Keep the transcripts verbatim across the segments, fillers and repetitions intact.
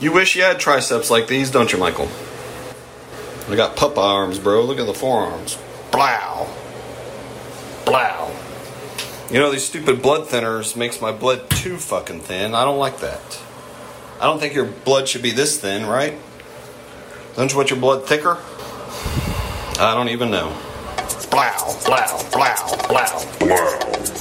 You wish you had triceps like these, don't you, Michael? I got pup arms, bro. Look at the forearms. Blow. Blow. You know, these stupid blood thinners makes my blood too fucking thin. I don't like that. I don't think your blood should be this thin, right? Don't you want your blood thicker? I don't even know. Blow, blow, blow, blow, blow.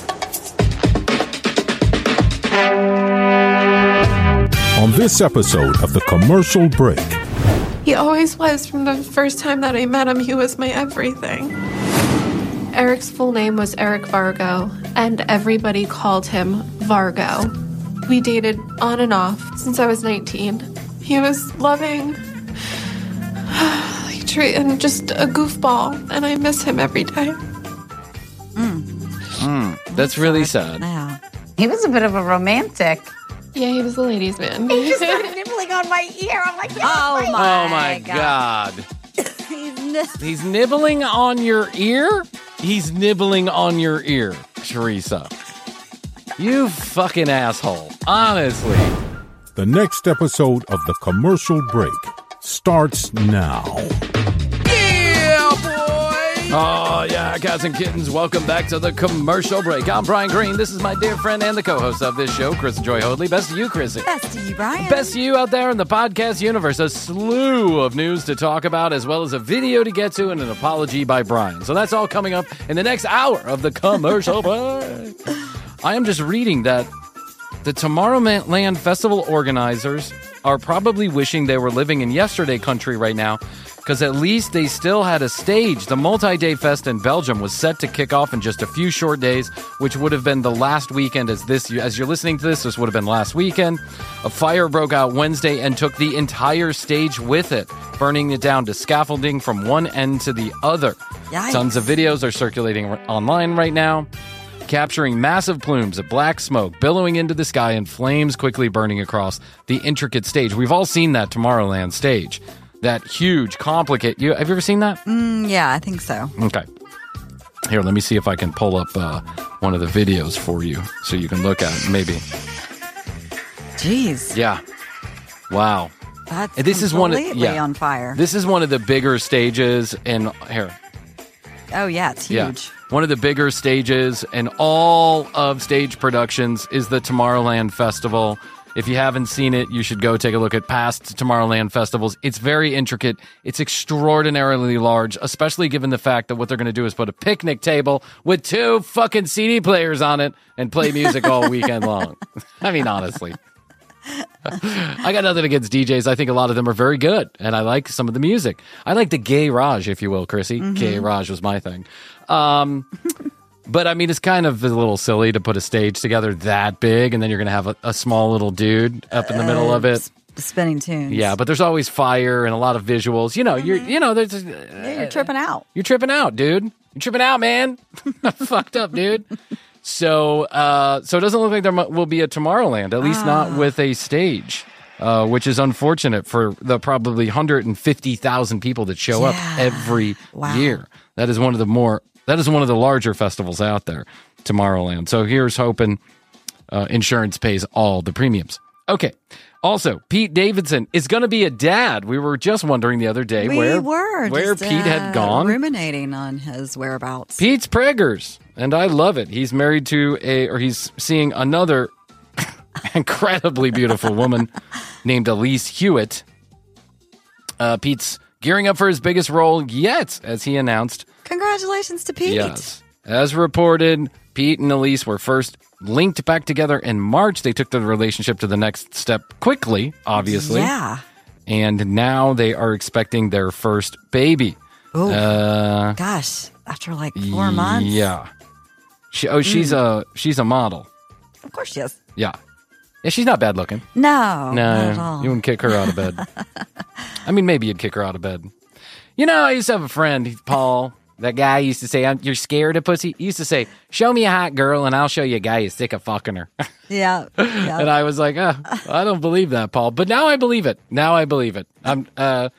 On this episode of The Commercial Break. He always was. From the first time that I met him, he was my everything. Eric's full name was Eric Vargo, and everybody called him Vargo. We dated on and off since I was nineteen. He was loving and just a goofball, and I miss him every day. Mm. Mm, that's really sad. Yeah. He was a bit of a romantic. Yeah, he was a ladies' man. He just started nibbling on my ear. I'm like, oh, oh my, oh my God. God. He's, n- He's nibbling on your ear? He's nibbling on your ear, Teresa. You fucking asshole. Honestly. The next episode of The Commercial Break starts now. Yeah, boy! Oh, yeah, cats and kittens, welcome back to The Commercial Break. I'm Brian Green. This is my dear friend and the co-host of this show, Chris Joy Hoadley. Best to you, Chrissy. Best to you, Brian. Best to you out there in the podcast universe. A slew of news to talk about, as well as a video to get to and an apology by Brian. So that's all coming up in the next hour of The Commercial Break. I am just reading that the Tomorrowland Festival organizers are probably wishing they were living in yesterday country right now, because at least they still had a stage. The multi-day fest in Belgium was set to kick off in just a few short days, which would have been the last weekend as this. As you're listening to this, this would have been last weekend. A fire broke out Wednesday and took the entire stage with it, burning it down to scaffolding from one end to the other. Yikes. Tons of videos are circulating online right now, capturing massive plumes of black smoke billowing into the sky and flames quickly burning across the intricate stage. We've all seen that Tomorrowland stage. That huge, complicated... You, have you ever seen that? Mm, yeah, I think so. Okay. Here, let me see if I can pull up uh, one of the videos for you so you can look at it, maybe. Jeez. Yeah. Wow. That's this is one of, completely yeah, on fire. This is one of the bigger stages in... Here. Oh, yeah, it's huge. Yeah. One of the bigger stages in all of stage productions is the Tomorrowland Festival. If you haven't seen it, you should go take a look at past Tomorrowland festivals. It's very intricate. It's extraordinarily large, especially given the fact that what they're going to do is put a picnic table with two fucking C D players on it and play music all weekend long. I mean, honestly. I got nothing against D Js. I think a lot of them are very good, and I like some of the music. I like the gay Raj, if you will, Chrissy. Mm-hmm. Gay Raj was my thing. Um... But, I mean, it's kind of a little silly to put a stage together that big, and then you're going to have a, a small little dude up in the uh, middle of it. Spinning tunes. Yeah, but there's always fire and a lot of visuals. You know, mm-hmm. you're, you know, there's... Uh, yeah, you're tripping out. You're tripping out, dude. You're tripping out, man. Fucked up, dude. So, uh, so it doesn't look like there will be a Tomorrowland, at least ah. not with a stage, uh, which is unfortunate for the probably one hundred fifty thousand people that show yeah. up every wow. year. That is one of the more... That is one of the larger festivals out there, Tomorrowland. So here's hoping uh, insurance pays all the premiums. Okay. Also, Pete Davidson is going to be a dad. We were just wondering the other day we where, were where just, Pete uh, had gone. Ruminating on his whereabouts. Pete's preggers, and I love it. He's married to a, or he's seeing another incredibly beautiful woman named Elise Hewitt. Uh, Pete's gearing up for his biggest role yet, as he announced. Congratulations to Pete. Yes. As reported, Pete and Elise were first linked back together in March. They took the relationship to the next step quickly, obviously. Yeah. And now they are expecting their first baby. Oh, uh, gosh. After like four months? Yeah. She, oh, she's mm. a she's a model. Of course she is. Yeah. Yeah, she's not bad looking. No, no, not at all. You wouldn't kick her out of bed. I mean, maybe you'd kick her out of bed. You know, I used to have a friend, Paul. That guy used to say, "You're scared of pussy." He used to say, "Show me a hot girl, and I'll show you a guy who's sick of fucking her." Yeah, yeah. And I was like, oh, I don't believe that, Paul. But now I believe it. Now I believe it. I'm. Uh,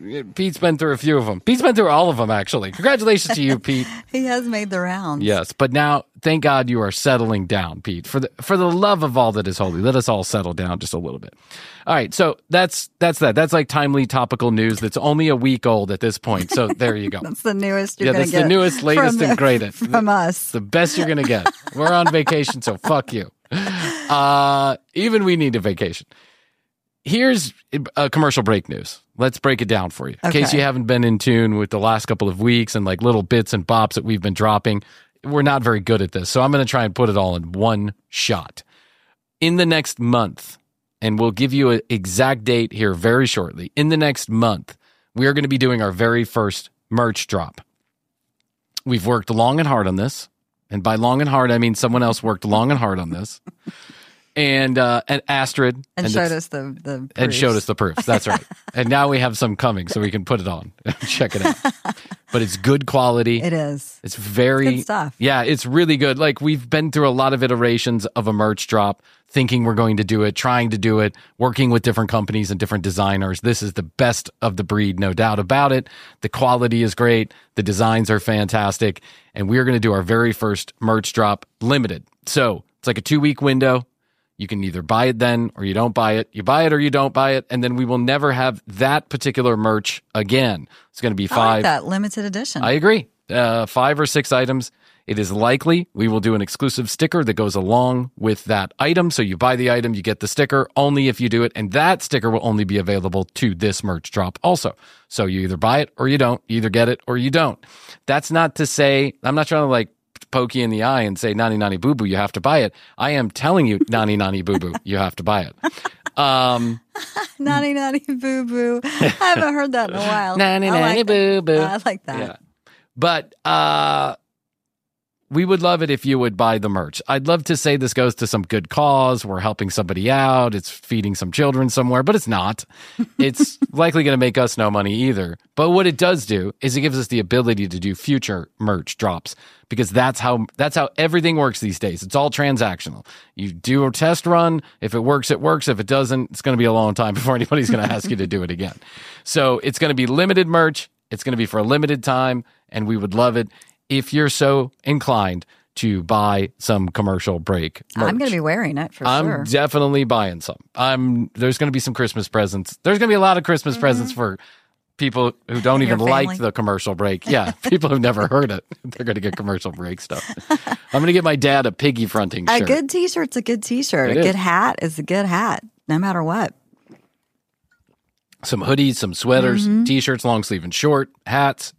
Pete's been through a few of them. Pete's been through all of them, actually. Congratulations to you, Pete. He has made the rounds. Yes, but now, thank God you are settling down, Pete. For the for the love of all that is holy, let us all settle down just a little bit. All right, so that's that's that. That's like timely, topical news that's only a week old at this point. So there you go. That's the newest you're yeah, going to that's get. the newest, latest, from, and greatest. From us. The best you're going to get. We're on vacation, so fuck you. Uh, even we need a vacation. Here's a commercial break news. Let's break it down for you. In Okay. case you haven't been in tune with the last couple of weeks and like little bits and bops that we've been dropping, we're not very good at this. So I'm going to try and put it all in one shot. In the next month, and we'll give you an exact date here very shortly. In the next month, we are going to be doing our very first merch drop. We've worked long and hard on this. And by long and hard, I mean someone else worked long and hard on this. And uh, and Astrid And, and showed it's- us the, the and proofs. showed us the proofs. That's right. And now we have some coming, so we can put it on and check it out. But it's good quality. It is. It's very Good stuff. Yeah, it's really good. Like we've been through a lot of iterations of a merch drop, thinking we're going to do it, trying to do it, working with different companies and different designers. This is the best of the breed, no doubt about it. The quality is great. The designs are fantastic. And we're going to do our very first merch drop limited. So it's like a two week window. You can either buy it then or you don't buy it. You buy it or you don't buy it. And then we will never have that particular merch again. It's going to be I five. like that limited edition. I agree. Uh, five or six items. It is likely we will do an exclusive sticker that goes along with that item. So you buy the item, you get the sticker only if you do it. And that sticker will only be available to this merch drop also. So you either buy it or you don't. You either get it or you don't. That's not to say, I'm not trying to like poke you in the eye and say, nani nani boo boo, you have to buy it. I am telling you, nani nani boo boo, you have to buy it. Um, Naughty, naughty, boo, boo. I haven't heard that in a while. Nanny, I nanny, like boo, that. boo. I like that. Yeah. But uh, we would love it if you would buy the merch. I'd love to say this goes to some good cause. We're helping somebody out. It's feeding some children somewhere, but it's not. It's likely going to make us no money either. But what it does do is it gives us the ability to do future merch drops because that's how that's how everything works these days. It's all transactional. You do a test run. If it works, it works. If it doesn't, it's going to be a long time before anybody's going to ask you to do it again. So it's going to be limited merch. It's going to be for a limited time, and we would love it if you're so inclined to buy some commercial break merch. I'm going to be wearing it for I'm sure. definitely buying some. I'm there's going to be some Christmas presents. There's going to be a lot of Christmas mm-hmm. presents for people who don't Your even family. like the commercial break. Yeah, people who've never heard it. They're going to get commercial break stuff. I'm going to get my dad a piggy fronting A shirt. good T-shirt's a good T-shirt. It a is. good hat is a good hat, no matter what. Some hoodies, some sweaters, Mm-hmm. T-shirts, long sleeve and short, hats.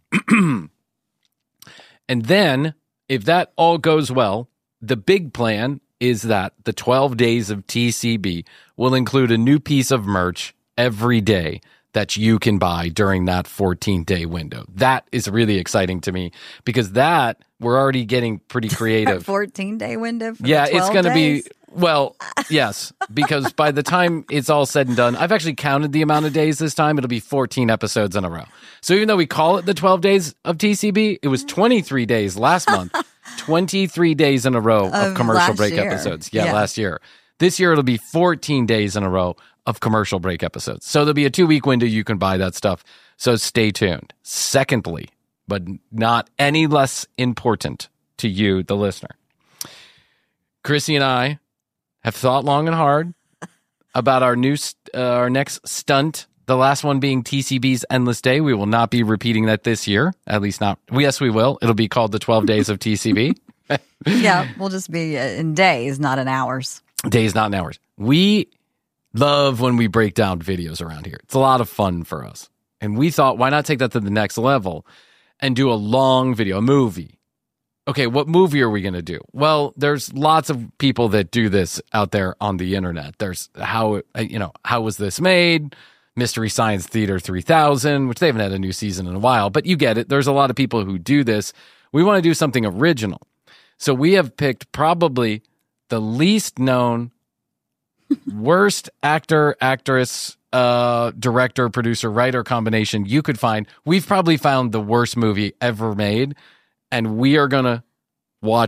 And then, if that all goes well, the big plan is that the twelve days of T C B will include a new piece of merch every day that you can buy during that fourteen-day window. That is really exciting to me because that, we're already getting pretty creative. fourteen-day window for Yeah, the it's twelve going to be, days? well, yes, because by the time it's all said and done, I've actually counted the amount of days this time. It'll be fourteen episodes in a row. So even though we call it the twelve days of T C B, it was twenty-three days last month, twenty-three days in a row of, Of commercial last break year. episodes. Yeah, Yeah. last year. This year, it'll be fourteen days in a row of commercial break episodes. So there'll be a two-week window you can buy that stuff. So stay tuned. Secondly, but not any less important to you, the listener, Chrissy and I have thought long and hard about our new, st- uh, our next stunt. The last one being T C B's Endless Day. We will not be repeating that this year. At least not. Yes, we will. It'll be called the twelve Days of T C B. Yeah, we'll just be in days, not in hours. Days, not in hours. We love when we break down videos around here. It's a lot of fun for us. And we thought, why not take that to the next level and do a long video, a movie? Okay, what movie are we going to do? Well, there's lots of people that do this out there on the internet. There's how, you know, how was this made? Mystery Science Theater three thousand, which they haven't had a new season in a while, but you get it. There's a lot of people who do this. We want to do something original. So we have picked probably the least known, worst actor, actress, uh, director, producer, writer combination you could find. We've probably found the worst movie ever made, and we are going to watch it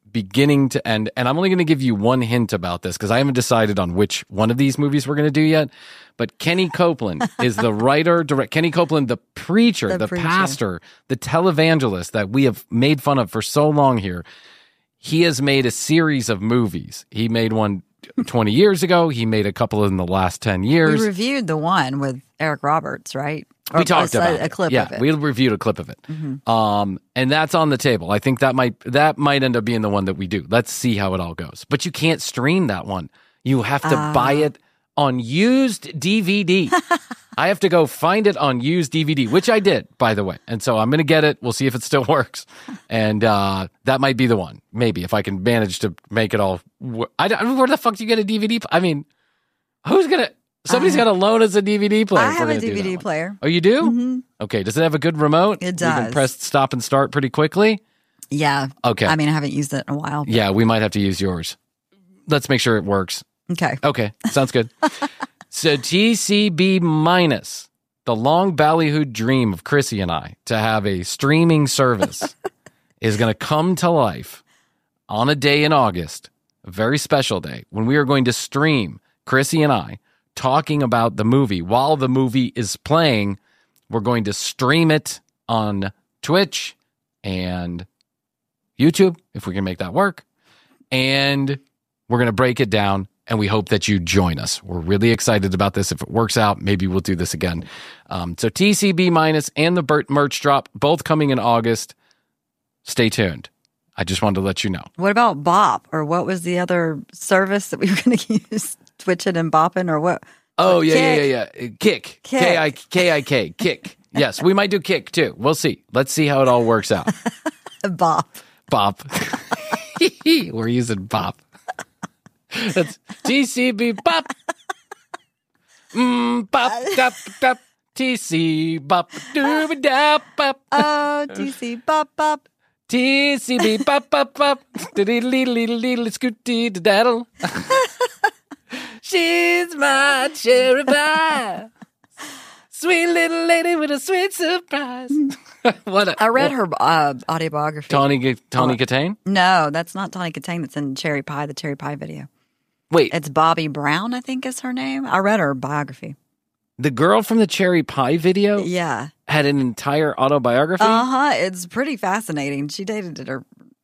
beginning to end. And I'm only going to give you one hint about this because I haven't decided on which one of these movies we're going to do yet. But Kenny Copeland is the writer, direct. Kenny Copeland, the preacher, the, The preacher. pastor, the televangelist that we have made fun of for so long here. He has made a series of movies. He made one twenty years ago. He made a couple in the last ten years. We reviewed the one with Eric Roberts, right? We Or talked a, about a it. clip yeah, of it. we reviewed a clip of it. Mm-hmm. Um, and that's on the table. I think that might that might end up being the one that we do. Let's see how it all goes. But you can't stream that one. You have to Uh. buy it on used D V D. I have to go find it on used D V D, which I did, by the way. And so I'm going to get it. We'll see if it still works. And uh, that might be the one. Maybe if I can manage to make it all. Wor- I don't, where the fuck do you get a D V D? I mean, who's going to. Somebody's got to loan us a D V D player. I if we're have a gonna do D V D that one. player. Oh, you do? Mm-hmm. Okay. Does it have a good remote? It You can does. press stop and start pretty quickly. Yeah. Okay. I mean, I haven't used it in a while. but- Yeah, we might have to use yours. Let's make sure it works. Okay. Okay, sounds good. So T C B minus, the long ballyhooed dream of Chrissy and I to have a streaming service is going to come to life on a day in August, a very special day, when we are going to stream Chrissy and I talking about the movie while the movie is playing. We're going to stream it on Twitch and YouTube, if we can make that work. And we're going to break it down, and we hope that you join us. We're really excited about this. If it works out, maybe we'll do this again. Um, so T C B minus and the Burt merch drop, both coming in August. Stay tuned. I just wanted to let you know. What about Bop? Or what was the other service that we were going to use? Twitching and bopping or what? Oh, yeah, Kick. yeah, yeah, yeah. Kick. Kick. K I K I K. Kick. Yes, we might do Kick, too. We'll see. Let's see how it all works out. Bop. Bop. We're using Bop. That's T C B Bop. Mm, bop, dop, dop. T C Bop. Dooba dop, bop. Oh, T C Bop Bop. T C B Bop, bop, bop. Diddle, diddle, diddle, diddle, scooty, daddle. She's my cherry pie. Sweet little lady with a sweet surprise. What a, I read her uh, autobiography. Tawny, Tawny Oh. Katane? No, that's not Tawny Katane. That's in Cherry Pie, the Cherry Pie video. Wait, It's Bobby Brown, I think is her name. I read her biography. the girl from the Cherry Pie video Yeah. had an entire autobiography? Uh huh. It's pretty fascinating. She dated her,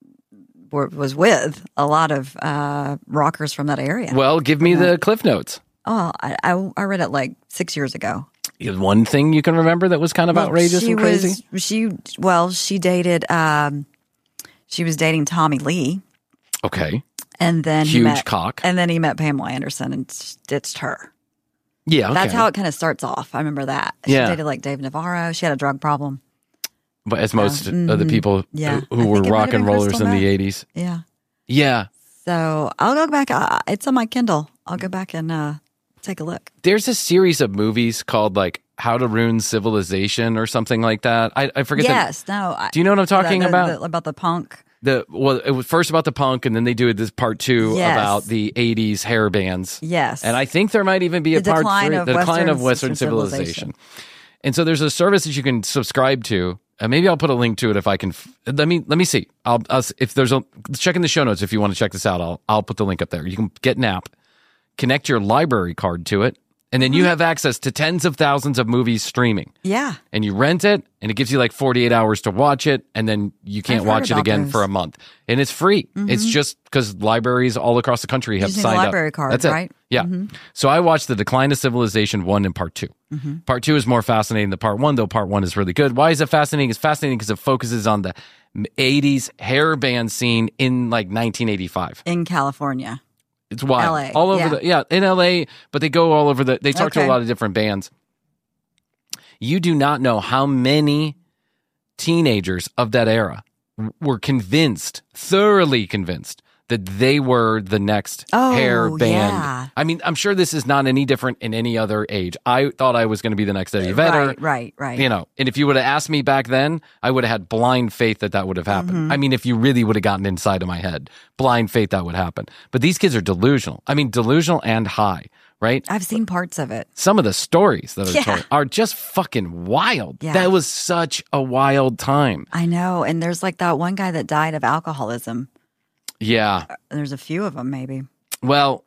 or was with a lot of uh, rockers from that area. Well, give me the Cliff Notes. Oh, I, I I read it like six years ago. Is one thing you can remember that was kind of Well, outrageous she and crazy? Was, she well, she dated. Um, she was dating Tommy Lee, Okay. and then he Huge met, cock. and then he met Pamela Anderson and ditched her. Yeah, okay. That's how it kind of starts off. I remember that. She Yeah. dated like Dave Navarro. She had a drug problem. But as most Yeah. of the people Yeah. who, who I were think it might rock have and been rollers Crystal in the Meth. eighties. Yeah. Yeah. So I'll go back. Uh, it's on my Kindle. I'll go back and uh, take a look. There's a series of movies called like How to Ruin Civilization or something like that. I, I forget Yes. No. I, Do you know what I'm talking the, the, about? The, about the punk. the the well, it was first about the punk, and then they do this part two Yes. about the eighties hair bands. Yes. And I think there might even be a The part decline three, of the decline of Western Western civilization. And so there's a service that you can subscribe to. Uh, maybe I'll put a link to it if I can. F- let me let me see. I'll, I'll s- if there's a check in the show notes if you want to check this out. I'll I'll put the link up there. You can get an app, connect your library card to it, and then you have access to tens of thousands of movies streaming. Yeah. And you rent it, and it gives you like forty-eight hours to watch it, and then you can't I've heard watch it about again those. for a month. And it's free. It's just because libraries all across the country have just need a signed library up. card, That's it. right? Yeah. So I watched The Decline of Civilization one and part two. Part two is more fascinating than part one, though part one is really good. Why is it fascinating? It's fascinating because it focuses on the eighties hair band scene in like nineteen eighty-five. In California. It's wild. L A, All over yeah. the, yeah, in L A, but they go all over the, they talk to a Okay. lot of different bands. You do not know how many teenagers of that era w- were convinced, thoroughly convinced, that they were the next Oh, hair band. yeah. I mean, I'm sure this is not any different in any other age. I thought I was going to be the next Eddie Vedder. Right, right, right. You know, and if you would have asked me back then, I would have had blind faith that that would have happened. Mm-hmm. I mean, if you really would have gotten inside of my head, blind faith that would happen. But these kids are delusional. I mean, delusional and high, right? I've seen parts of it. Some of the stories that are Yeah. told are just fucking wild. Yeah. That was such a wild time. I know. And there's like that one guy that died of alcoholism. Yeah. There's a few of them, maybe. Well,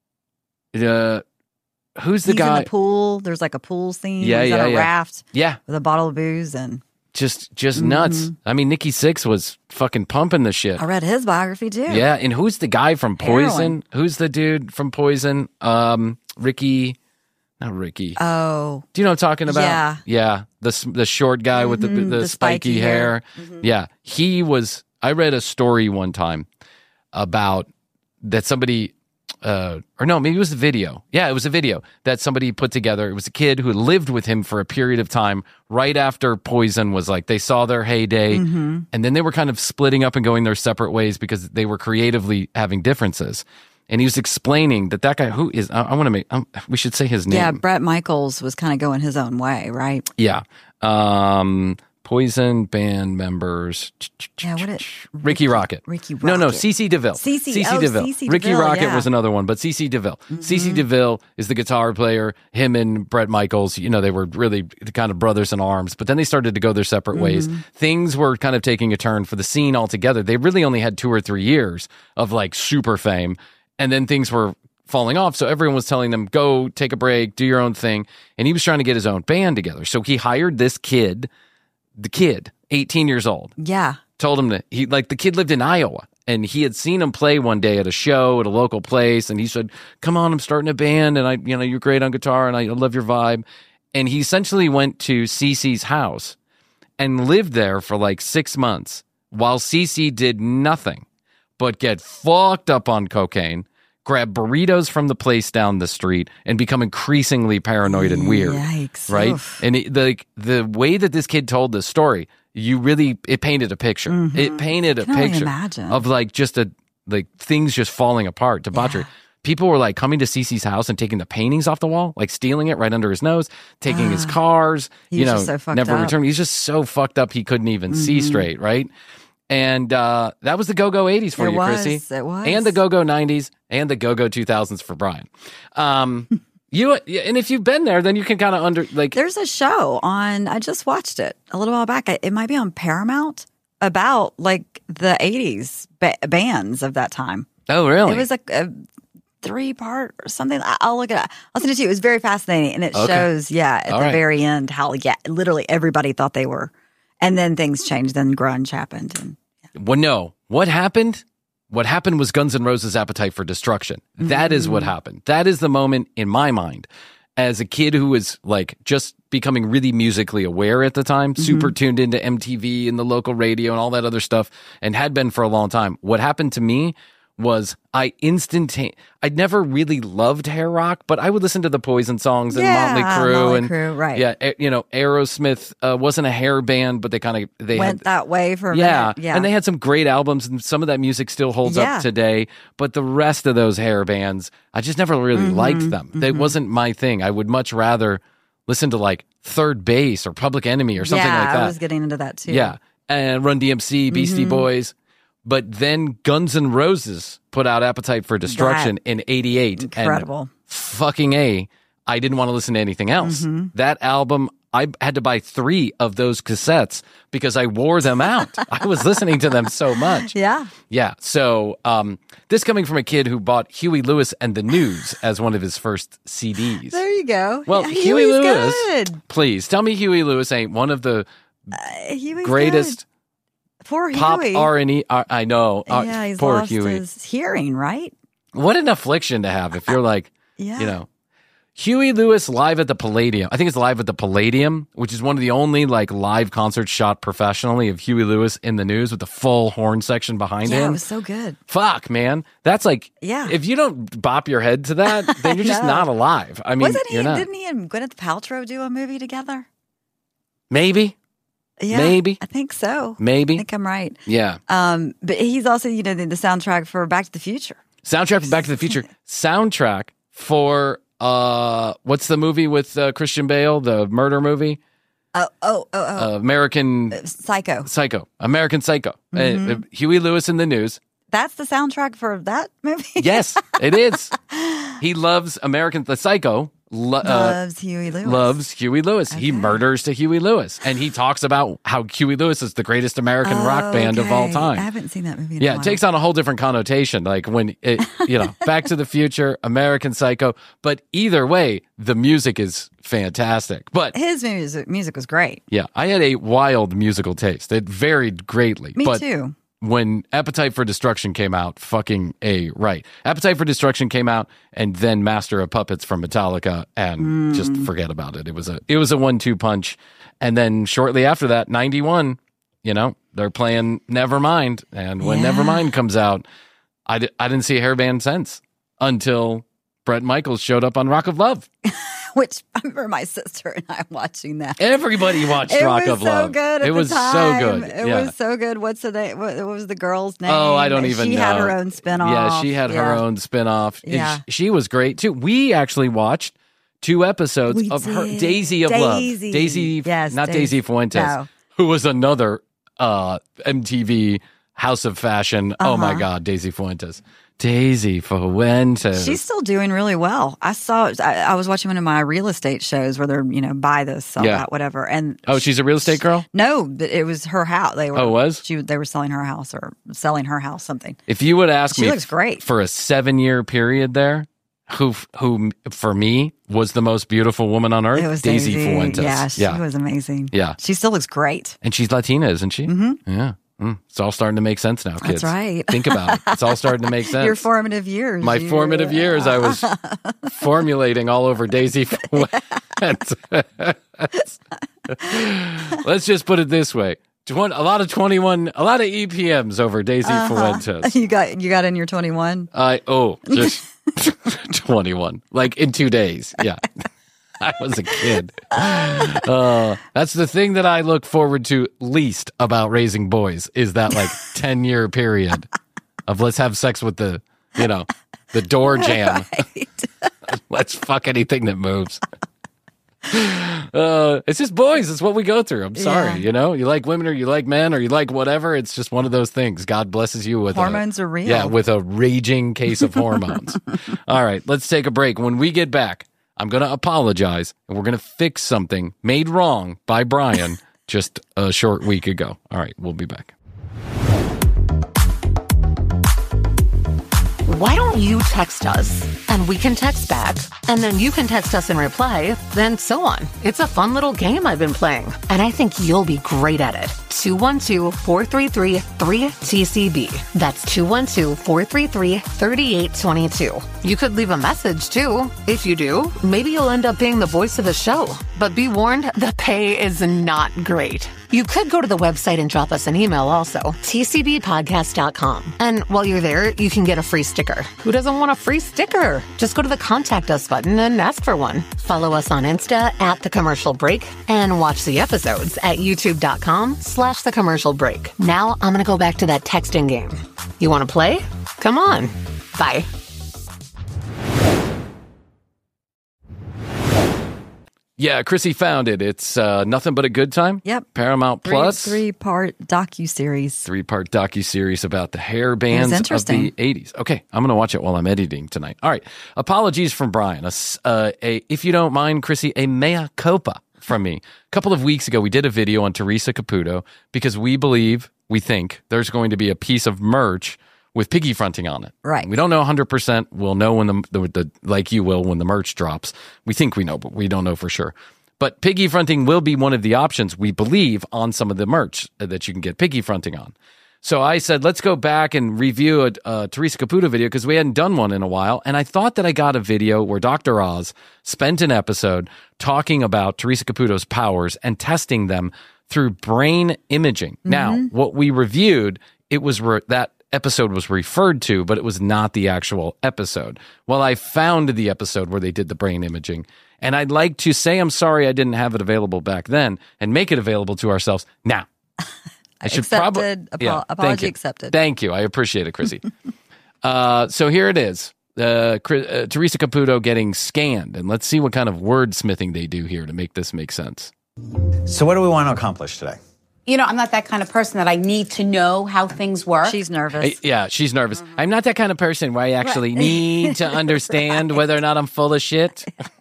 uh, who's the He's guy? in the pool. There's like a pool scene. Yeah, He's yeah, on a yeah. raft Yeah. with a bottle of booze. And Just just Mm-hmm. nuts. I mean, Nikki Sixx was fucking pumping the shit. I read his biography too. Yeah, and who's the guy from Poison? Heroin. Who's the dude from Poison? Um, Ricky, not Ricky. Oh, Do you know what I'm talking about? yeah. Yeah, the s- the short guy with the the, Mhm, the spiky, spiky hair. hair. Yeah, he was. I read a story one time about that somebody. Uh, or no, maybe it was a video. Yeah, it was a video that somebody put together. It was a kid who lived with him for a period of time right after Poison was like, they saw their heyday. Mm-hmm. And then they were kind of splitting up and going their separate ways because they were creatively having differences. And he was explaining that that guy who is, I, I want to make, um, we should say his name. yeah. Brett Michaels was kind of going his own way, right? Yeah. Um, Poison band members. Yeah, what it- Ricky Rocket. Ricky No, no, Rocket. CeCe DeVille. CeCe CeCe oh, DeVille. CeCe Ricky DeVille, Rocket yeah. was another one, but CeCe DeVille. CeCe DeVille is the guitar player. Him and Brett Michaels, you know, they were really kind of brothers in arms, but then they started to go their separate ways. Things were kind of taking a turn for the scene altogether. They really only had two or three years of like super fame, and then things were falling off. So everyone was telling them, go take a break, do your own thing. And he was trying to get his own band together. So he hired this kid, the kid, eighteen years old, Yeah. told him to, he like the kid lived in Iowa and he had seen him play one day at a show at a local place. And he said, come on, I'm starting a band and I, you know, you're great on guitar and I love your vibe. And he essentially went to CeCe's house and lived there for like six months while CeCe did nothing but get fucked up on cocaine, grab burritos from the place down the street, and become increasingly paranoid and weird. Yikes. Right? Oof. And it, the the way that this kid told this story, you really it painted a picture. It painted a Can only picture imagine. of like just a like things just falling apart, debauchery. Yeah. People were like coming to CeCe's house and taking the paintings off the wall, like stealing it right under his nose, taking his cars, He you was know, just so fucked never up. returned. He's just so fucked up he couldn't even see straight, right? And uh, that was the go-go eighties for It you, was, Chrissy. it was. And the go-go nineties and the go-go two thousands for Brian. Um, you and if you've been there, then you can kind of under like There's a show on, I just watched it a little while back. It might be on Paramount about like the eighties ba- bands of that time. oh really? It was like a three part or something. I- I'll look it up. I'll send it to you. It was very fascinating. And it Okay. shows, yeah, at All the right. very end how, yeah, literally everybody thought they were. And then things changed. Then grunge happened. And Well, no. What happened? What happened was Guns N' Roses' Appetite for Destruction. That is what happened. That is the moment in my mind as a kid who was like just becoming really musically aware at the time, super tuned into M T V and the local radio and all that other stuff, and had been for a long time. What happened to me was I instantaneously, I'd never really loved hair rock, but I would listen to the Poison songs and Yeah, Motley Crue. Motley and Crue, right. Yeah, a- you know, Aerosmith uh, wasn't a hair band, but they kind of, they went had, that way for a yeah, minute. Yeah. and they had some great albums, and some of that music still holds Yeah. up today. But the rest of those hair bands, I just never really Mm-hmm, liked them. That wasn't my thing. I would much rather listen to like Third Base or Public Enemy or something yeah, like that. I was getting into that too. Yeah, and Run D M C, Beastie Mm-hmm. Boys. But then Guns N' Roses put out Appetite for Destruction in eighty-eight. Incredible. And fucking A, I didn't want to listen to anything else. Mm-hmm. That album, I had to buy three of those cassettes because I wore them out. I was listening to them so much. Yeah. Yeah. So um, this coming from a kid who bought Huey Lewis and the News as one of his first C Ds. There you go. Well, Yeah, Huey Huey's Lewis, good. please tell me Huey Lewis ain't one of the Uh, Huey's greatest good. Poor pop Huey. R and E. I know. Uh, Yeah, he's poor lost Huey. his hearing, right? What an affliction to have if you're like, Yeah. you know, Huey Lewis live at the Palladium. I think it's live at the Palladium, which is one of the only like live concerts shot professionally of Huey Lewis in the News with the full horn section behind Yeah, him. it was so good. Fuck, man. That's like, Yeah. if you don't bop your head to that, then you're just know. not alive. I mean, Wasn't he? you're not. Didn't he and Gwyneth Paltrow do a movie together? Maybe. Yeah, Maybe. I think so. I Maybe. think I'm right. Yeah. Um, but he's also, you know, the, the soundtrack for Back to the Future. Soundtrack for Back to the Future. Soundtrack for, uh, what's the movie with uh, Christian Bale, the murder movie? Oh, oh, oh, oh. Uh, American Psycho. Psycho. American Psycho. Uh, Mm-hmm. uh, Huey Lewis in the News. That's the soundtrack for that movie. Yes, it is. He loves American, the Psycho, lo- uh, Loves Huey Lewis. loves Huey Lewis. He Okay. murders to Huey Lewis, and he talks about how Huey Lewis is the greatest American rock band of all Okay. time. I haven't seen that movie in a Yeah, while. it takes on a whole different connotation. Like when it, you know, Back to the Future, American Psycho. But either way, the music is fantastic. But His music, music was great. yeah, I had a wild musical taste. It varied greatly. Me but too. when Appetite for Destruction came out, fucking A, right. Appetite for Destruction came out, and then Master of Puppets from Metallica, and just Mm. forget about it. It was a it was a one two punch. And then shortly after that, ninety-one, you know, they're playing Nevermind. And when Yeah. Nevermind comes out, I, di- I didn't see a hair band since until Bret Michaels showed up on Rock of Love. Which I remember my sister and I watching that. Everybody watched It Rock was of so Love. good. At it was the time. so good. It yeah. was so good. What's the name? What, what was the girl's name? Oh, I don't even she know. She had her own spinoff. Yeah, she had her Yeah. own spinoff. And Yeah. sh- She was great too. We actually watched two episodes We of her did. Daisy of Love. Daisy. Daisy, Yes, not Daisy. Daisy Fuentes, No. who was another uh, M T V House of Fashion. Oh my Uh-huh. God, Daisy Fuentes. Daisy Fuentes. She's still doing really well. I saw. I, I was watching one of my real estate shows where they're, you know, buy this, sell Yeah. that, whatever. And oh, she's a real estate girl? no, but it was her house. They were. Oh, it was? She, they were selling her house or selling her house, something. If you would ask She me looks great. for a seven year period there, who who for me was the most beautiful woman on earth, It was Daisy, Daisy. Fuentes. Yeah, she yeah. was amazing. Yeah. She still looks great. And she's Latina, isn't she? Mm-hmm. Yeah. Mm. It's all starting to make sense now, kids. That's right. Think about it. It's all starting to make sense. Your formative years. My you- formative years, I was formulating all over Daisy Fuentes. Let's just put it this way. Twen- a lot of twenty-one, a lot of E P Ms over Daisy Fuentes. You got you got in your twenty-one. I, oh, just twenty-one. Like in two days. Yeah. I was a kid. Uh, that's the thing that I look forward to least about raising boys is that like ten year period of let's have sex with the, you know, the door jam. Let's fuck anything that moves. Uh, it's just boys. It's what we go through. I'm sorry. Yeah. You know, you like women or you like men or you like whatever. It's just one of those things. God blesses you with Hormones a, are real. Yeah, with a raging case of hormones. All right, let's take a break. When we get back, I'm going to apologize and we're going to fix something made wrong by Brian just a short week ago. All right, we'll be back. Why don't you text us and we can text back and then you can text us in reply, then so on. It's a fun little game I've been playing and I think you'll be great at it. two one two, four three three, three T C B. That's two one two, four three three, three eight two two. You could leave a message too. If you do, maybe you'll end up being the voice of the show. But be warned, the pay is not great. You could go to the website and drop us an email also, T C B podcast dot com. And while you're there, you can get a free sticker. Who doesn't want a free sticker? Just go to the contact us button and ask for one. Follow us on Insta at The Commercial Break and watch the episodes at youtube.com slash The Commercial Break. Now I'm going to go back to that texting game. You want to play? Come on. Bye. Yeah, Chrissy found it. It's uh, Nothing But a Good Time. Yep. Paramount Plus. Three part docu series. Three part docu-series about the hair bands of interesting. the eighties. Okay, I'm going to watch it while I'm editing tonight. All right. Apologies from Brian. A, s- uh, a, if you don't mind, Chrissy, a mea culpa from me. A couple of weeks ago, we did a video on Teresa Caputo because we believe, we think, there's going to be a piece of merch with piggy fronting on it. Right. We don't know one hundred percent. We'll know when the, the, the, like you will, when the merch drops. We think we know, but we don't know for sure. But piggy fronting will be one of the options, we believe, on some of the merch that you can get piggy fronting on. So I said, let's go back and review a, a Teresa Caputo video because we hadn't done one in a while. And I thought that I got a video where Doctor Oz spent an episode talking about Teresa Caputo's powers and testing them through brain imaging. Mm-hmm. Now, what we reviewed, it was re- that episode was referred to, but it was not the actual episode. Well, I found the episode where they did the brain imaging. And I'd like to say I'm sorry I didn't have it available back then and make it available to ourselves now. I should probably Accepted. Apo- yeah, thank apology you. accepted. Thank you. I appreciate it, Chrissy. uh, so here it is. Uh, Chris, uh, Teresa Caputo getting scanned. And let's see what kind of wordsmithing they do here to make this make sense. So what do we want to accomplish today? You know, I'm not that kind of person that I need to know how things work. She's nervous. I- yeah, she's nervous. I'm not that kind of person where I actually need to understand whether or not I'm full of shit.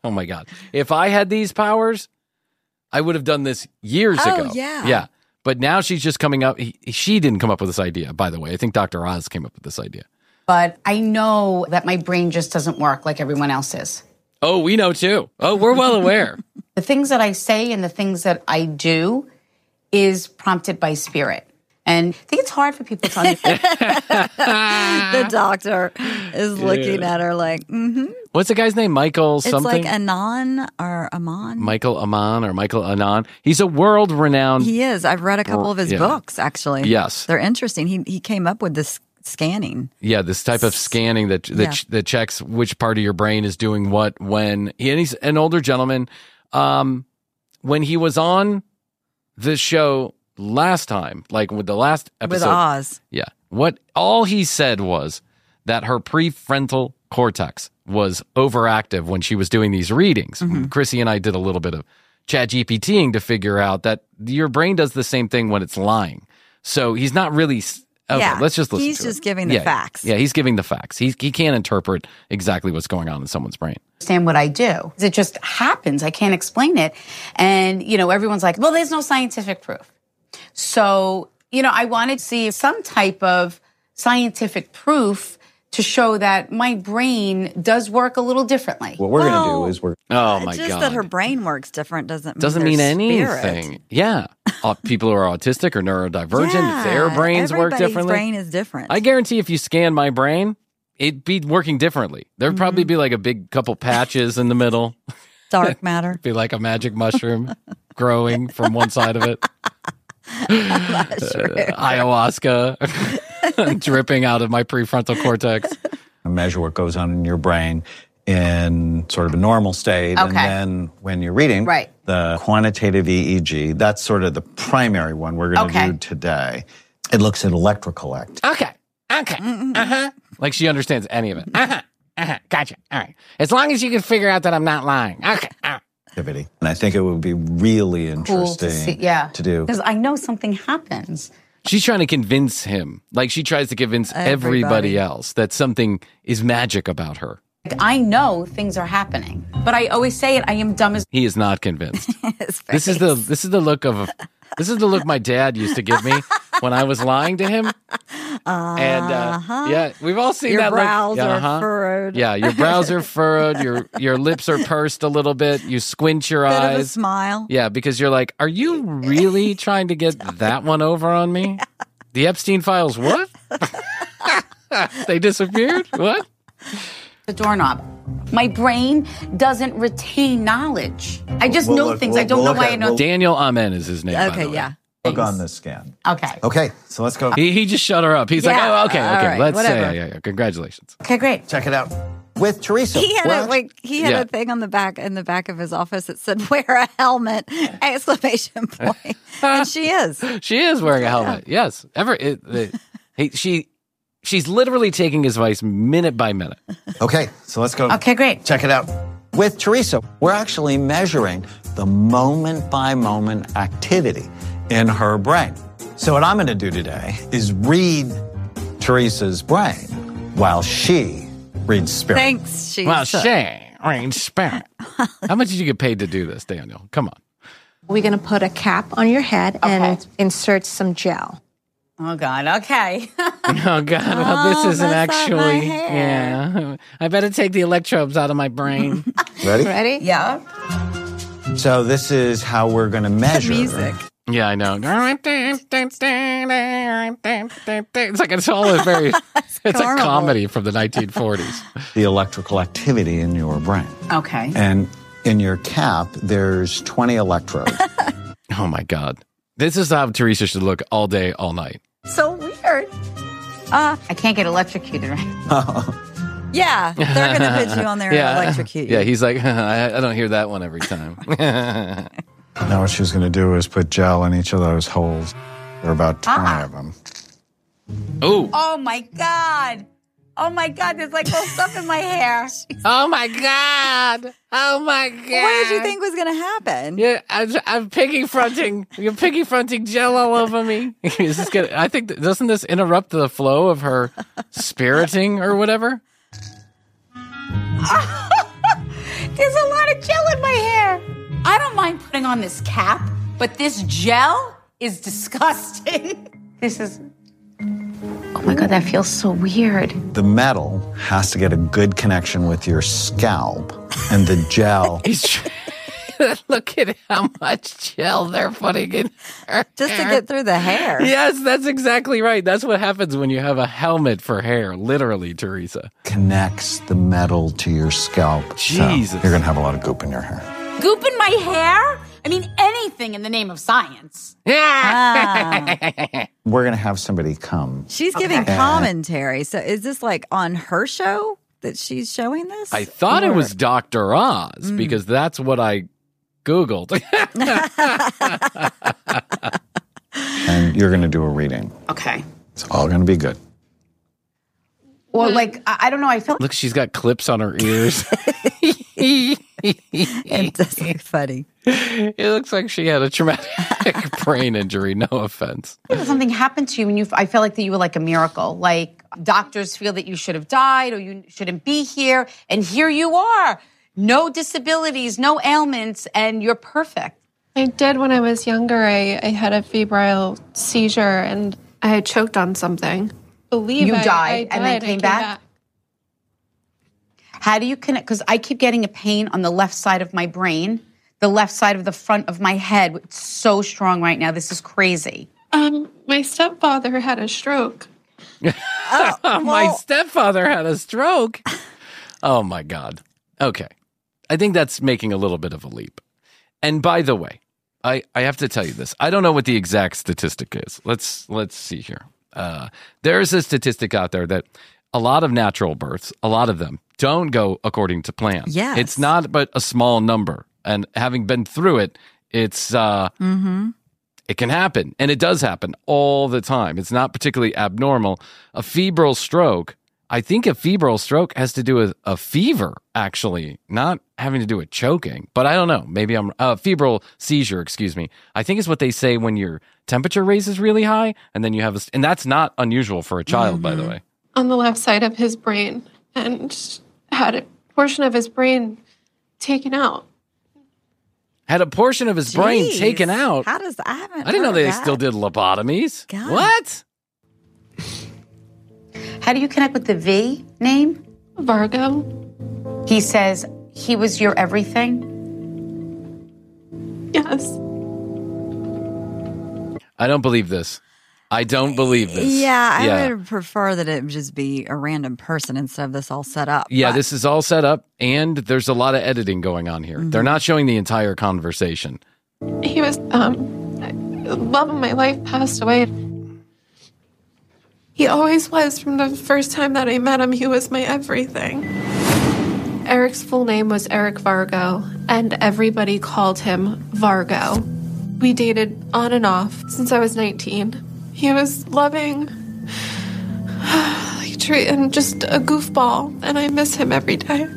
Oh my God. If I had these powers, I would have done this years Oh, ago. yeah. Yeah. But now she's just coming up. He, she didn't come up with this idea, by the way. I think Doctor Oz came up with this idea. But I know that my brain just doesn't work like everyone else's. Oh, we know too. Oh, we're well aware. The things that I say and the things that I do is prompted by spirit. And I think it's hard for people to understand. The doctor is looking at her like, mm-hmm. What's the guy's name? Michael It's something? like Anon or Amon. Michael Amon or Michael Anon. He's a world-renowned... He is. I've read a couple of his Yeah. books, actually. Yes. They're interesting. He he came up with this scanning. Yeah, this type of scanning that that, Yeah. that checks which part of your brain is doing what when. He, and he's an older gentleman. Um, when he was on the show last time, like with the last episode, With Oz. yeah, what all he said was that her prefrontal cortex was overactive when she was doing these readings. Mm-hmm. Chrissy and I did a little bit of chat GPTing to figure out that your brain does the same thing when it's lying. So he's not really. Okay, Yeah, let's just listen he's to just it. giving the Yeah, facts. Yeah, he's giving the facts. He he can't interpret exactly what's going on in someone's brain. Understand what I do. It just happens. I can't explain it. And, you know, everyone's like, well, there's no scientific proof. So, you know, I wanted to see some type of scientific proof to show that my brain does work a little differently. What we're going to Well, do is we're Oh my Just god! that her brain works different doesn't mean doesn't their mean spirit. anything. Yeah, Uh, people who are autistic or neurodivergent, Yeah, their brains work everybody's differently. brain is different. I guarantee if you scan my brain, it'd be working differently. There'd Mm-hmm. probably be like a big couple patches in the middle. Dark matter. Be like a magic mushroom growing from one side of it. Uh, ayahuasca dripping out of my prefrontal cortex. measure what goes on in your brain in sort of a normal state. And Okay. then when you're reading, Right. the quantitative E E G, that's sort of the primary one we're going to Okay. do today. It looks at electrical activity. Okay. Okay. Uh-huh. Like she understands any of it. Uh-huh. Uh-huh. Gotcha. All right. As long as you can figure out that I'm not lying. Okay. All right. And I think it would be really Cool interesting to see. Yeah. to do. Because I know something happens. She's trying to convince him, like she tries to convince everybody, Everybody. else that something is magic about her. Like, I know things are happening. But I always say it, I am dumb as He is not convinced. His This is face. the this is the look of this is the look my dad used to give me when I was lying to him. And uh, yeah, we've all seen Your that brows look. are Uh-huh. furrowed. Yeah, your brows are furrowed. Your your lips are pursed a little bit. You squint your Bit of a eyes. smile. Yeah, because you're like, are you really trying to get that one over on me? The Epstein files, what? They disappeared? What? a doorknob. My brain doesn't retain knowledge. I just We'll know look- things. we'll- I don't we'll know look why at- I know. we'll- Daniel Amen is his name. by Okay, the way. yeah. Look on this scan. Okay. Okay, so let's go. He, he just shut her up. He's like, Yeah, oh, okay, all okay. right, Let's say, whatever. yeah, yeah, congratulations. Okay, great. Check it out with Teresa. He had We're a like he had Yeah. a thing on the back in the back of his office that said "Wear a helmet!" exclamation point, and she is. She is wearing a helmet. Yes. Ever, it, it, he, she, she's literally taking his advice minute by minute. Okay, so let's go. Okay, great. Check it out with Teresa. We're actually measuring the moment by moment activity in her brain. So what I'm going to do today is read Teresa's brain while she reads spirit. Thanks. She's Well, uh, she, rain spirit. How much did you get paid to do this, Daniel? Come on. We're going to put a cap on your head and insert some gel. Oh, God. Okay. Oh, God. Well, this Oh, isn't that's not my actually. hair. Yeah. I better take the electrodes out of my brain. Ready? Ready? yeah. So this is how we're going to measure music. Yeah, I know. It's like it's all a very. It's a carnival. comedy from the nineteen forties. the electrical activity in your brain. Okay. And in your cap, there's twenty electrodes. Oh my God. This is how Teresa should look all day, all night. So weird. Uh, I can't get electrocuted, right? Yeah, they're going to put you on there and electrocute you. Yeah, he's like, I, I don't hear that one every time. Now what she's going to do is put gel in each of those holes. There are about twenty Ah. of them. Oh, Oh, my God. Oh, my God. There's like little stuff in my hair. oh my God. Oh my God. What did you think was going to happen? Yeah, I'm, I'm piggy fronting. You're piggy fronting gel all over me. Is this gonna, I think, doesn't this interrupt the flow of her spiriting or whatever? There's a lot of gel in my hair. I don't mind putting on this cap, but this gel is disgusting. This is... Oh my God, that feels so weird. The metal has to get a good connection with your scalp, and the gel... Look at how much gel they're putting in her Just hair. to get through the hair. Yes, that's exactly right. That's what happens when you have a helmet for hair, literally, Teresa. connects the metal to your scalp. Jesus. So you're going to have a lot of goop in your hair. Goop in my hair? I mean, anything in the name of science. Ah. We're going to have somebody come. She's giving Okay. commentary. So is this like on her show that she's showing this? I thought it Or- was Doctor Oz because that's what I Googled. And you're going to do a reading. Okay. It's all going to be good. Well, like, I, I don't know. I feel Look, she's got clips on her ears. It does look funny. It looks like she had a traumatic brain injury. No offense. like something happened to you and you, I felt like that you were like a miracle. Like doctors feel that you should have died or you shouldn't be here. And here you are. No disabilities, no ailments, and you're perfect. I did when I was younger. I, I had a febrile seizure and I had choked on something. Believe You I, died I and then died. I came back? How do you connect? Because I keep getting a pain on the left side of my brain, the left side of the front of my head. It's so strong right now. This is crazy. Um, my stepfather had a stroke. My stepfather had a stroke. Oh, my God. Okay. I think that's making a little bit of a leap. And by the way, I, I have to tell you this. I don't know what the exact statistic is. Let's let's see here. Uh, there's a statistic out there that a lot of natural births, a lot of them, don't go according to plan. Yes. It's not but a small number. And having been through it, it's uh, Mm-hmm. it can happen. And it does happen all the time. It's not particularly abnormal. A febrile stroke, I think a febrile stroke has to do with a fever, actually, not having to do with choking. But I don't know. Maybe I'm uh, febrile seizure, excuse me. I think is what they say when your temperature raises really high and then you have a, and that's not unusual for a child, Mm-hmm. by the way. On the left side of his brain and had a portion of his brain taken out. Had a portion of his brain Jeez. taken out. How does I haven't I didn't know heard they of that. still did lobotomies. God. What? How do you connect with the V name? Vargo. He says he was your everything. Yes. I don't believe this. I don't believe this. Yeah, I yeah. would prefer that it would just be a random person instead of this all set up. Yeah, but- this is all set up, and there's a lot of editing going on here. They're not showing the entire conversation. He was, um, the love of my life passed away. He always was from the first time that I met him. He was my everything. Eric's full name was Eric Vargo, and everybody called him Vargo. We dated on and off since I was nineteen. He was loving like, tre- and just a goofball, and I miss him every day.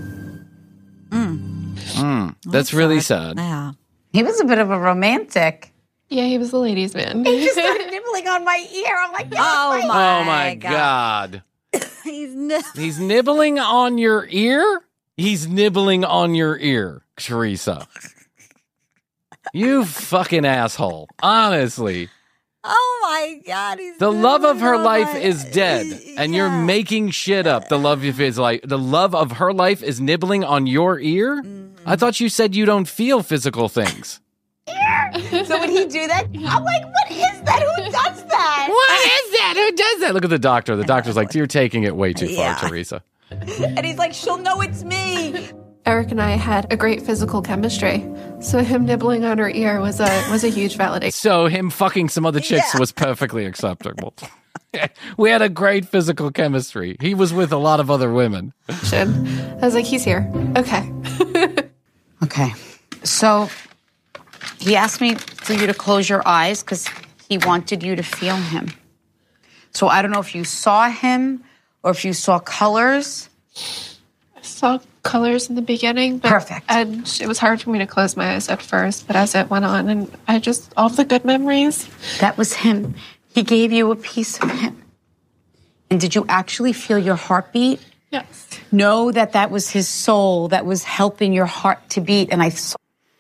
Mm, that's really sad. Yeah. He was a bit of a romantic. Yeah, he was a ladies' man. He just started nibbling on my ear. I'm like, yes, Oh my- my, Oh my God. He's n- He's nibbling on your ear? He's nibbling on your ear, Teresa. You fucking asshole. Honestly. Oh my God. He's The love of her nibbling on life my- is dead, and you're Yeah. making shit up. The love of his life, the love of her life is nibbling on your ear. I thought you said you don't feel physical things. So would he do that? I'm like, what is that? Who does that? What is that? Who does that? Look at the doctor. The doctor's like, you're taking it way too far, Yeah. Teresa. And he's like, she'll know it's me. Eric and I had a great physical chemistry, so him nibbling on her ear was a was a huge validation. So him fucking some other chicks Yeah. was perfectly acceptable. We had a great physical chemistry. He was with a lot of other women. I was like, he's here. Okay. Okay. So he asked me for you to close your eyes because he wanted you to feel him. So I don't know if you saw him or if you saw colors. I saw colors in the beginning, but Perfect. and it was hard for me to close my eyes at first, but as it went on, and I just all the good memories. That was him. He gave you a piece of him. And did you actually feel your heartbeat Yes. Know that that was his soul that was helping your heart to beat. And I saw.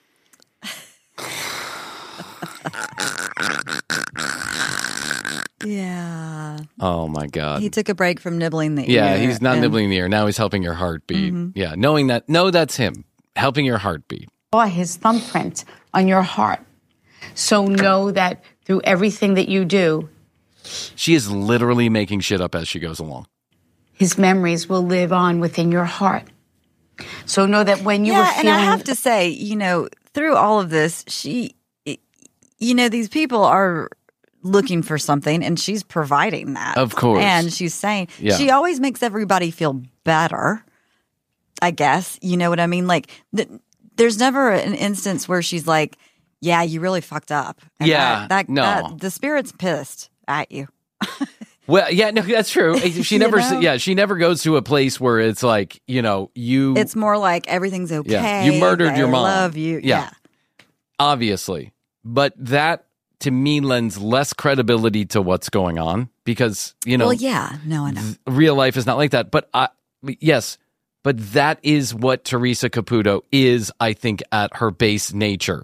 Yeah. Oh my God. He took a break from nibbling the Yeah, ear. he's not and- nibbling the ear. Now he's helping your heartbeat. Mhm. Yeah, knowing that, no, that's him. Helping your heartbeat. Saw his thumbprint on your heart. So know that through everything that you do, She is literally making shit up as she goes along. his memories will live on within your heart. So know that when you yeah, were and feeling... I have to say, you know, through all of this, she, you know, these people are looking for something, and she's providing that. Of course. And she's saying, Yeah. she always makes everybody feel better, I guess. You know what I mean? Like, th- there's never an instance where she's like, yeah, you really fucked up. And Yeah, that, that, no. that- the spirit's pissed at you. Well, yeah, no, that's true. She You never, know? yeah, she never goes to a place where it's like, you know, you, It's more like everything's okay. yeah, you murdered your I mom. love you. Yeah. Yeah. Obviously. But that, to me, lends less credibility to what's going on because, you know, Well, yeah. No, I know. th- real life is not like that. But I, yes, but that is what Teresa Caputo is, I think, at her base nature,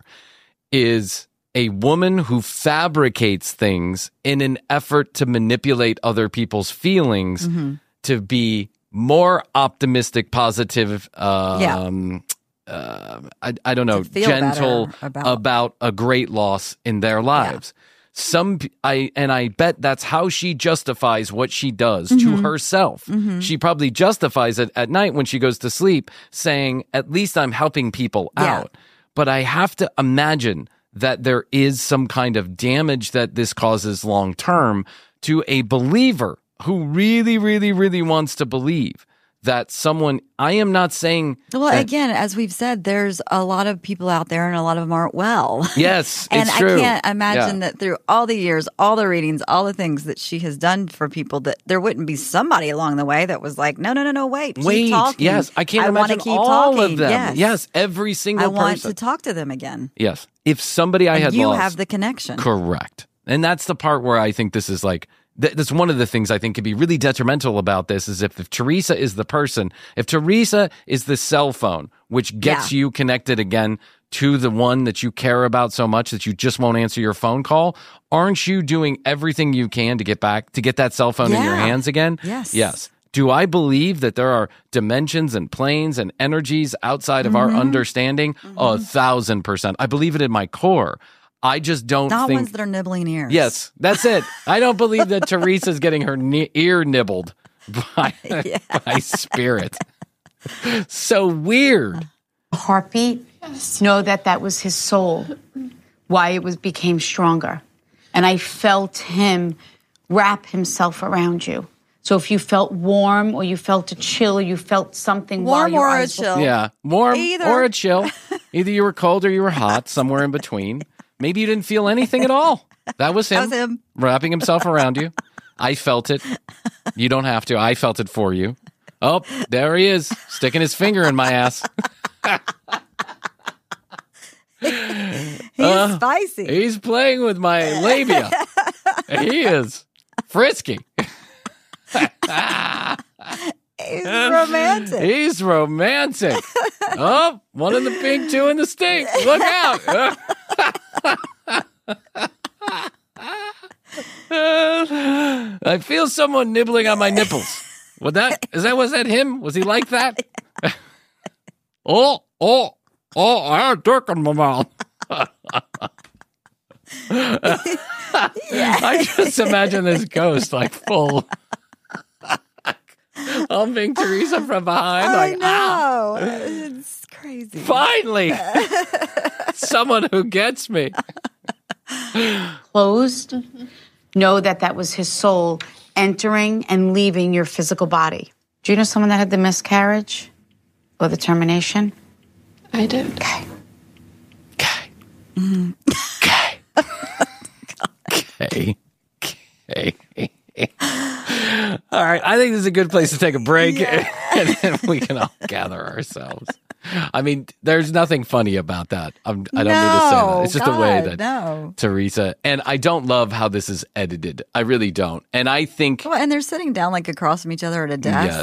is a woman who fabricates things in an effort to manipulate other people's feelings Mhm. to be more optimistic, positive, um, Yeah. uh, I, I don't know, To feel gentle better about- about a great loss in their lives. Some p- I and I bet that's how she justifies what she does to Mhm. herself. Mhm. She probably justifies it at night when she goes to sleep, saying, "At least I'm helping people Yeah. out." But I have to imagine that there is some kind of damage that this causes long term to a believer who really, really, really wants to believe that someone. I am not saying. Well, that- again, as we've said, there's a lot of people out there and a lot of them aren't well. Yes, and it's I true. can't imagine Yeah. that through all the years, all the readings, all the things that she has done for people, that there wouldn't be somebody along the way that was like, no, no, no, no, wait, keep Wait, talking. yes, I can't I wanna imagine keep all talking. of them. Yes, Yes, every single I want person. to talk to them again. Yes, if somebody I And had you lost, have the connection. correct, and that's the part where I think this is like. th- That's one of the things I think could be really detrimental about this is if, if Teresa is the person, if Teresa is the cell phone, which gets Yeah. you connected again to the one that you care about so much that you just won't answer your phone call, aren't you doing everything you can to get back, to get that cell phone in your Yeah. hands again? Yes. Yes. Do I believe that there are dimensions and planes and energies outside of our Mhm. understanding? A thousand percent. I believe it in my core. I just don't Not think. ones that are nibbling ears. Yes, that's it. I don't believe that Teresa's getting her ni- ear nibbled by, by spirit. So weird. heartbeat, know that that was his soul, why it was became stronger. And I felt him wrap himself around you. So if you felt warm or you felt a chill or you felt something while Warm your or a eyes were- chill. Yeah, warm Either. or a chill. Either you were cold or you were hot, somewhere in between. Maybe you didn't feel anything at all. That was him, That was him. wrapping himself around you. I felt it. You don't have to. I felt it for you. Oh, there he is, sticking his finger in my ass. He's Uh, spicy. He's playing with my labia. He is frisky. He's romantic. He's romantic. Oh, one in the pink, two in the stink. Look out. I feel someone nibbling on my nipples. Was that, is that, was that him? Was he like that? oh, oh, oh, I had a dick in my mouth. I just imagine this ghost like full. Humping Teresa from behind. I Like, know. It's crazy. finally, someone who gets me. closed, know that that was his soul entering and leaving your physical body. Do you know someone that had the miscarriage or the termination? I did. Okay. Okay. Okay. Okay. All right. I think this is a good place to take a break and then we can all gather ourselves. I mean, there's nothing funny about that. I'm, I don't mean to say that. It's just no, the way God, that no. Teresa, and I don't love how this is edited. I really don't. And I think, Well, and they're sitting down like across from each other at a desk. yes.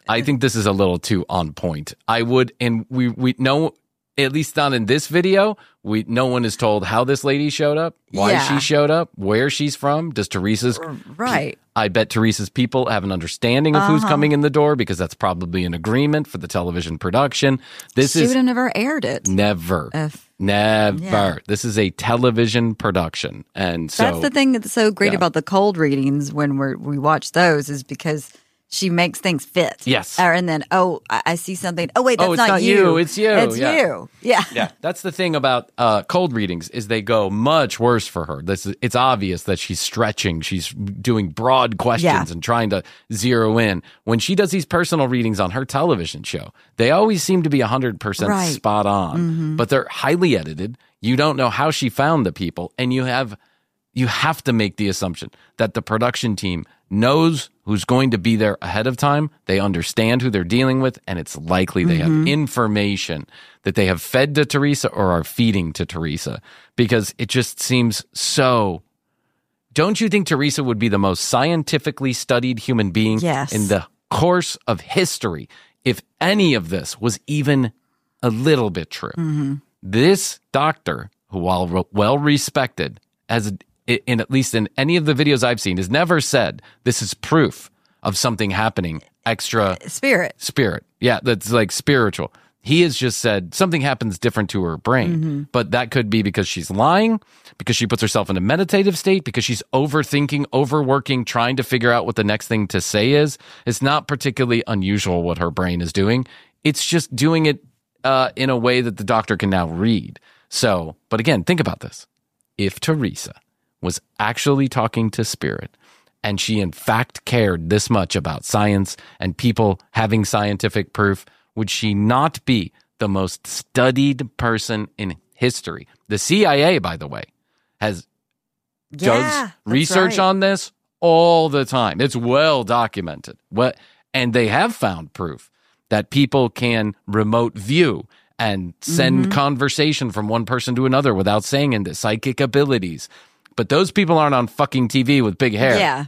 I think this is a little too on point. I would, and we we know, at least not in this video, we no one is told how this lady showed up, why Yeah. she showed up, where she's from. Does Teresa's Right. I bet Teresa's people have an understanding of who's Uh-huh. coming in the door because that's probably an agreement for the television production. This She is would have never aired it. never, If- never. Yeah. This is a television production, and so That's the thing that's so great yeah. about the cold readings when we're, we watch those is because she makes things fit. Yes. Or, and then, oh, I, I see something. Oh, wait, that's Oh, it's not, not you, it's you. It's Yeah. you. Yeah. yeah, that's the thing about uh, cold readings is they go much worse for her. This is, it's obvious that she's stretching, she's doing broad questions Yeah. and trying to zero in. When she does these personal readings on her television show, they always seem to be one hundred percent Right. spot on, Mm-hmm. but they're highly edited. You don't know how she found the people, and you have you have to make the assumption that the production team knows who's going to be there ahead of time. They understand who they're dealing with, and it's likely they Mm-hmm. have information that they have fed to Teresa or are feeding to Teresa, because it just seems so. Don't you think Teresa would be the most scientifically studied human being Yes. in the course of history if any of this was even a little bit true? Mm-hmm. This doctor, who while re- well respected, has in at least in any of the videos I've seen, has never said this is proof of something happening extra Spirit. spirit. Yeah, that's like spiritual. He has just said something happens different to her brain, Mm-hmm. but that could be because she's lying, because she puts herself in a meditative state, because she's overthinking, overworking, trying to figure out what the next thing to say is. It's not particularly unusual what her brain is doing. It's just doing it uh, in a way that the doctor can now read. So, but again, think about this. If Teresa was actually talking to spirit, and she in fact cared this much about science and people having scientific proof, would she not be the most studied person in history? The C I A, by the way, has Yeah, does that's research right. on this all the time. It's well documented. What and they have found proof that people can remote view and send Mm-hmm. conversation from one person to another without saying into psychic abilities. But those people aren't on fucking T V with big hair. Yeah.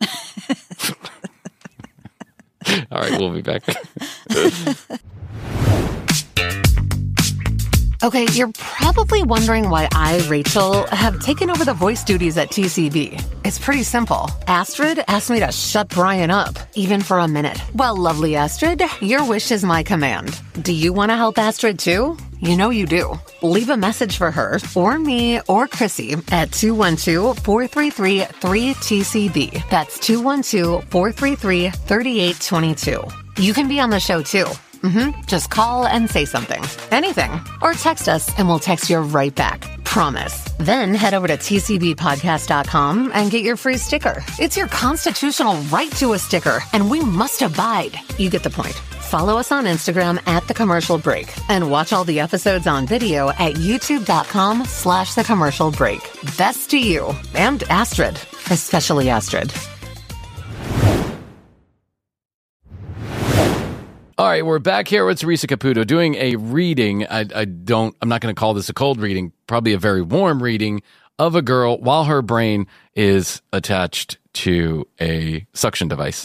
All right, we'll be back. Okay, you're probably wondering why I, Rachel, have taken over the voice duties at T C B. It's pretty simple. Astrid asked me to shut Brian up, even for a minute. Well, lovely Astrid, your wish is my command. Do you want to help Astrid too? You know you do. Leave a message for her, or me, or Chrissy at two one two, four three three, three T C B. That's two one two, four three three, three eight two two. You can be on the show too. Mm-hmm. Just call and say something. Anything. Or text us and we'll text you right back. Promise. Then head over to T C B podcast dot com and get your free sticker. It's your constitutional right to a sticker, and we must abide. You get the point. Follow us on Instagram at The Commercial Break and watch all the episodes on video at youtube.com slash The Commercial Break. Best to you and Astrid, especially Astrid. All right, we're back here with Teresa Caputo doing a reading. I, I don't, I'm not going to call this a cold reading, probably a very warm reading of a girl while her brain is attached to a suction device.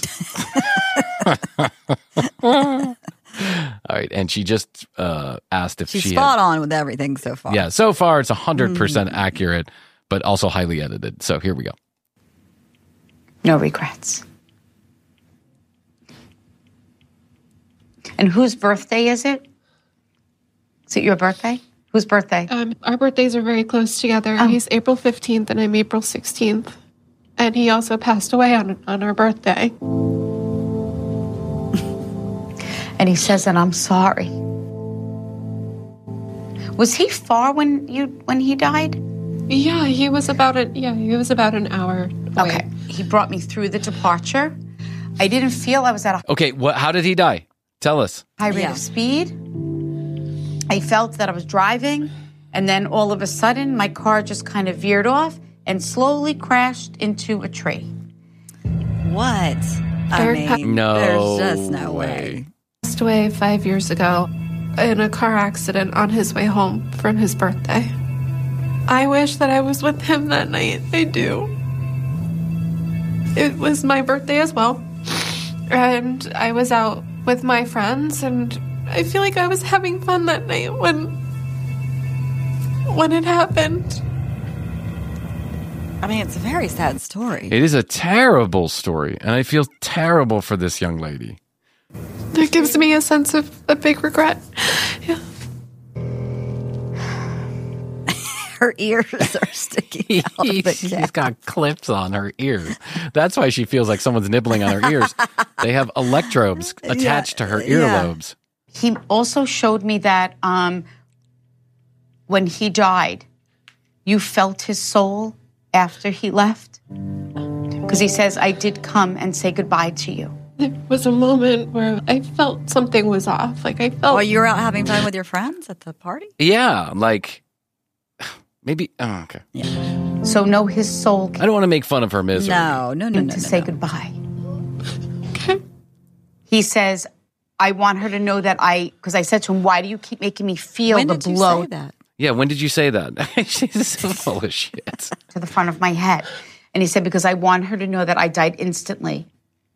All right, and she just uh, asked if She's she spot had, on with everything so far. yeah, so far it's one hundred percent accurate, but also highly edited. So here we go. No regrets. And whose birthday is it? Is it your birthday? Whose birthday? Um, our birthdays are very close together. He's April fifteenth and I'm April sixteenth. And he also passed away on on our birthday. And he says that I'm sorry. Was he far when you when he died? Yeah, he was about a yeah, he was about an hour away. Okay. He brought me through the departure. I didn't feel I was at a Okay, what? How did he die? Tell us. high rate Yeah. of speed. I felt that I was driving, and then all of a sudden, my car just kind of veered off and slowly crashed into a tree. What? I Eric pa- mean, No there's just no way. Passed away five years ago in a car accident on his way home from his birthday. I wish that I was with him that night. I do. It was my birthday as well. And I was out with my friends, and I feel like I was having fun that night when when it happened. I mean, it's a very sad story. It is a terrible story, and I feel terrible for this young lady. It gives me a sense of a big regret. Yeah. Her ears are sticking out of the She's cap. got clips on her ears. That's why she feels like someone's nibbling on her ears. They have electrodes attached Yeah, to her yeah. earlobes. He also showed me that um, when he died, you felt his soul after he left. Because he says, I did come and say goodbye to you. There was a moment where I felt something was off. Like I felt. While you were out having fun with your friends at the party? Yeah, like maybe. Oh, okay. Yeah. So no, his soul I don't want to make fun of her misery. No, no, no, came no. to no, say no. goodbye. Okay. He says, I want her to know that I, because I said to him, why do you keep making me feel When the did you blow say that? Yeah, when did you say that? She's so full of shit. to the front of my head? And he said, because I want her to know that I died instantly.